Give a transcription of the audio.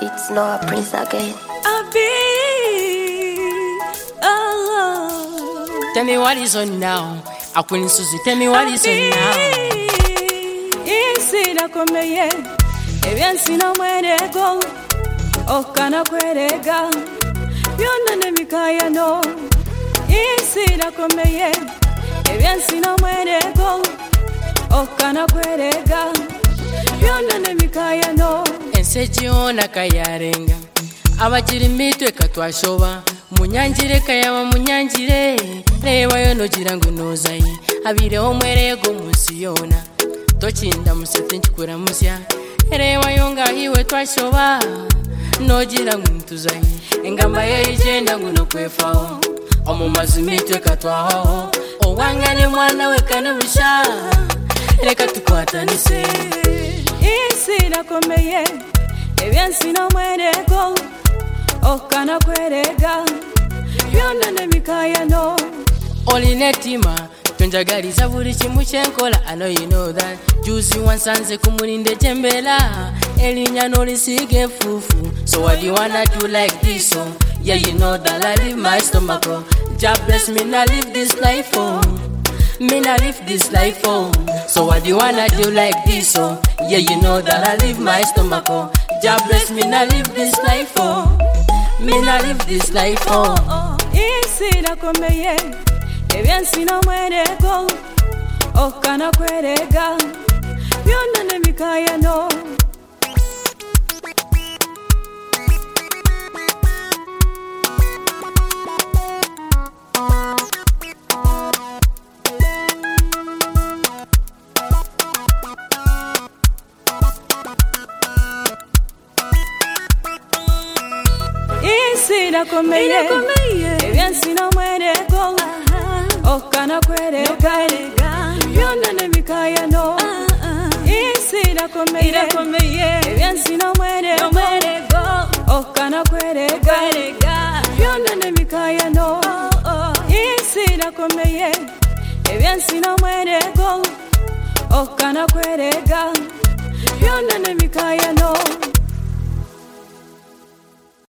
It's Noah Prince again. Tell me what is on now. I couldn't Susie, tell me what is on now. Isira komeye, ebyansi na mwerego, okana kwerega, byonna ne mikaya no. Isira komeye, ebyansi na mwerego, okana kwerega, byonna ne mikaya no. Ensejiona kayarenga, abakiri mitwe katwashoba. Munyanjire kayaba munyanjire, reba yo nogira ngo nozayi, abireho mwerego musiyona. Tochinda musete nchikura musya, reba yo ngahiwe twashoba, nogira ngo ntuzayi, engamba ye igenda ngo nokwefaho, omumazi mitwe katwaho, owangane mwana we kanubisha, reka tukwatanise. Isira komeye, ebyansi na mwerego, okana kwerega, byonna ne mikaya no. Olinetima, tonjagaliza buli kimu kyenkola. I know you know that. Juicy wansanze kumulinde jembela, elinya nolisige fufu. So what do you wanna do like this? So yeah, you know that I leave my stomach. Jah bless me, now live this life me now live this life So what do you wanna do like this? So yeah, you know that I leave my stomach. Jah bless me, now live this life me not live this life Isira komeye, ebyansi na mwerego, okana kwerega, byonna ne mikaya no. Isira komeye, ebyansi na mwerego, okana kwerega, byonna ne mikaya no. Isira komeye, ebyansi na mwerego, okana kwerega, byonna ne mikaya no. Isira komeye, ebyansi na mwerego, okana kwerega, byonna ne mikaya no.